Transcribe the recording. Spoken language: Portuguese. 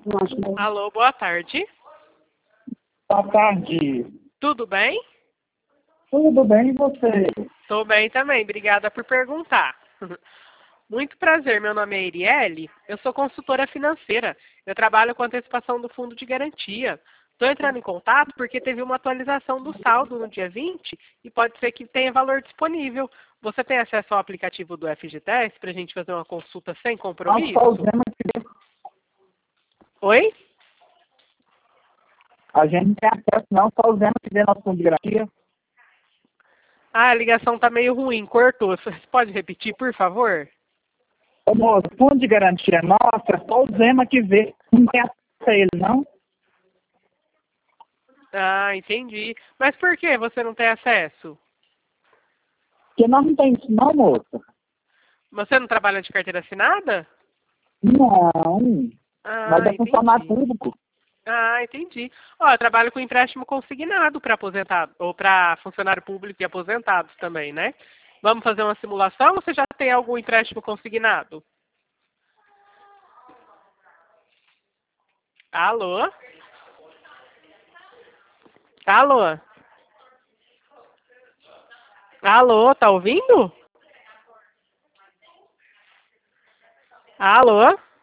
Alô, boa tarde. Boa tarde. Tudo bem? Tudo bem e você? Estou bem também, obrigada por perguntar. Muito prazer, meu nome é Iriele, eu sou consultora financeira. Eu trabalho com antecipação do fundo de garantia. Estou entrando em contato porque teve uma atualização do saldo no dia 20 e pode ser que tenha valor disponível. Você tem acesso ao aplicativo do FGTS para a gente fazer uma consulta sem Nós compromisso? só usamos que Oi? a gente não tem acesso, não, só usamos que vê nosso fundo de garantia. Ah, a ligação está meio ruim, cortou. Você pode repetir, por favor? Ô moço, fundo de garantia nossa, só o Zema que vê, não tem acesso a ele, não? Ah, entendi. Mas por que você não tem acesso? Porque nós não temos isso, não, moça. Você não trabalha de carteira assinada? Não, nós Ah, é funcionário entendi. público. Ah, entendi. Ó, eu trabalho com empréstimo consignado para aposentado, ou para funcionário público e aposentados também, né? Vamos fazer uma simulação ou você já tem algum empréstimo consignado? Alô? Alô? Alô, tá ouvindo? Alô?